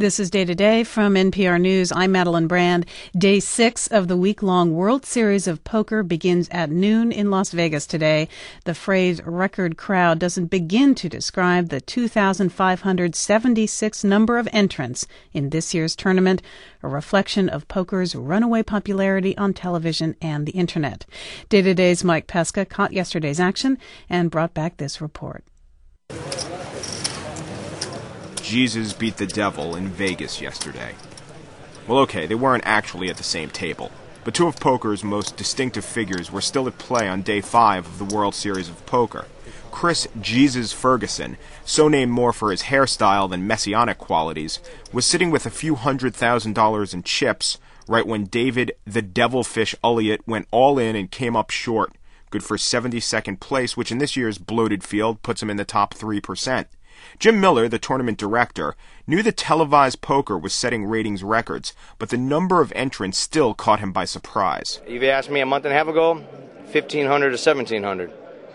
This is Day to Day from NPR News. I'm Madeline Brand. Day 6 of the week-long World Series of Poker begins at noon in Las Vegas today. The phrase record crowd doesn't begin to describe the 2,576 number of entrants in this year's tournament, a reflection of poker's runaway popularity on television and the internet. Day to Day's Mike Pesca caught yesterday's action and brought back this report. Jesus beat the devil in Vegas yesterday. Well, okay, they weren't actually at the same table, but two of poker's most distinctive figures were still at play on Day 5 of the World Series of Poker. Chris Jesus Ferguson, so named more for his hairstyle than messianic qualities, was sitting with a few $100,000 in chips right when David the Devilfish Elliott went all in and came up short, good for 72nd place, which in this year's bloated field puts him in the top 3%. Jim Miller, the tournament director, knew that televised poker was setting ratings records, but the number of entrants still caught him by surprise. If you asked me a month and a half ago, 1,500 to 1,700.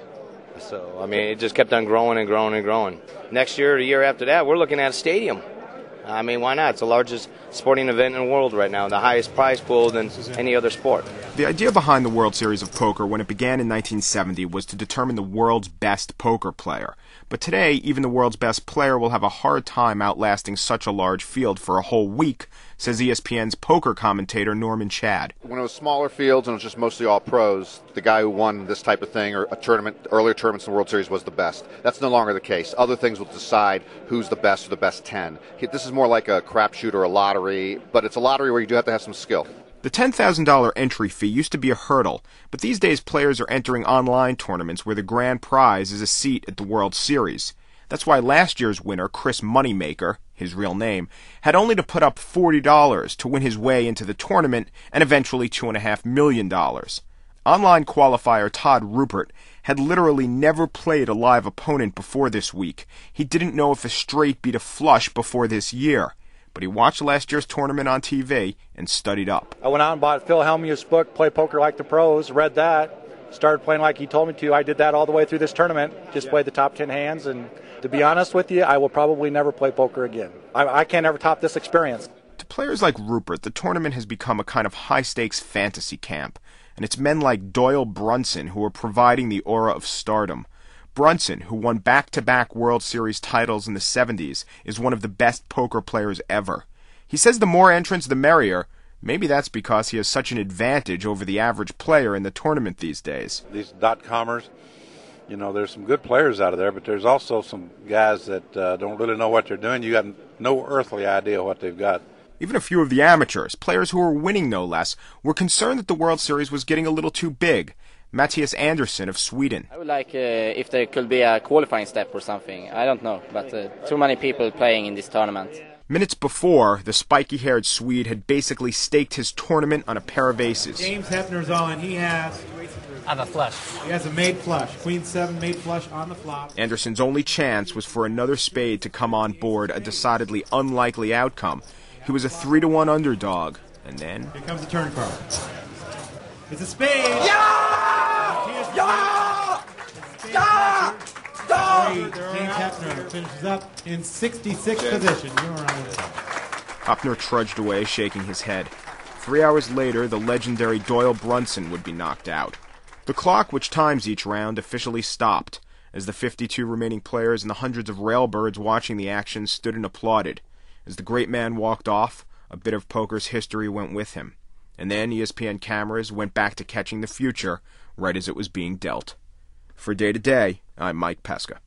So, I mean, it just kept on growing and growing and growing. Next year, the year after that, we're looking at a stadium. I mean, why not? It's the largest sporting event in the world right now, the highest prize pool than any other sport. The idea behind the World Series of Poker when it began in 1970 was to determine the world's best poker player. But today, even the world's best player will have a hard time outlasting such a large field for a whole week, says ESPN's poker commentator Norman Chad. When it was smaller fields and it was just mostly all pros, the guy who won this type of thing or a tournament, earlier tournaments in the World Series was the best. That's no longer the case. Other things will decide who's the best or the best 10. This is more like a crapshoot or a lottery, but it's a lottery where you do have to have some skill. The $10,000 entry fee used to be a hurdle, but these days players are entering online tournaments where the grand prize is a seat at the World Series. That's why last year's winner, Chris Moneymaker, his real name, had only to put up $40 to win his way into the tournament and eventually $2.5 million. Online qualifier Todd Rupert had literally never played a live opponent before this week. He didn't know if a straight beat a flush before this year. But he watched last year's tournament on TV and studied up. I went out and bought Phil Hellmuth's book, Play Poker Like the Pros, read that, started playing like he told me to. I did that all the way through this tournament, just played the top 10 hands, and to be honest with you, I will probably never play poker again. I can't ever top this experience. To players like Rupert, the tournament has become a kind of high-stakes fantasy camp, and it's men like Doyle Brunson who are providing the aura of stardom. Brunson, who won back-to-back World Series titles in the 70s, is one of the best poker players ever. He says the more entrants, the merrier. Maybe that's because he has such an advantage over the average player in the tournament these days. These dot-commers, there's some good players out of there, but there's also some guys that don't really know what they're doing. You got no earthly idea what they've got. Even a few of the amateurs, players who were winning no less, were concerned that the World Series was getting a little too big. Matthias Andersson of Sweden. I would like if there could be a qualifying step or something. I don't know, but too many people playing in this tournament. Minutes before, the spiky-haired Swede had basically staked his tournament on a pair of aces. James Hefner's on. He has... I have a flush. He has a made flush. Queen 7 made flush on the flop. Andersson's only chance was for another spade to come on board, a decidedly unlikely outcome. He was a 3-1 underdog, and then... Here comes the turn card. It's a spade! Yeah! Yeah! Yeah! James Hefner finishes up in 66th position. Hopner trudged away, shaking his head. 3 hours later, the legendary Doyle Brunson would be knocked out. The clock, which times each round, officially stopped, as the 52 remaining players and the hundreds of railbirds watching the action stood and applauded. As the great man walked off, a bit of poker's history went with him. And then ESPN cameras went back to catching the future right as it was being dealt. For Day to Day, I'm Mike Pesca.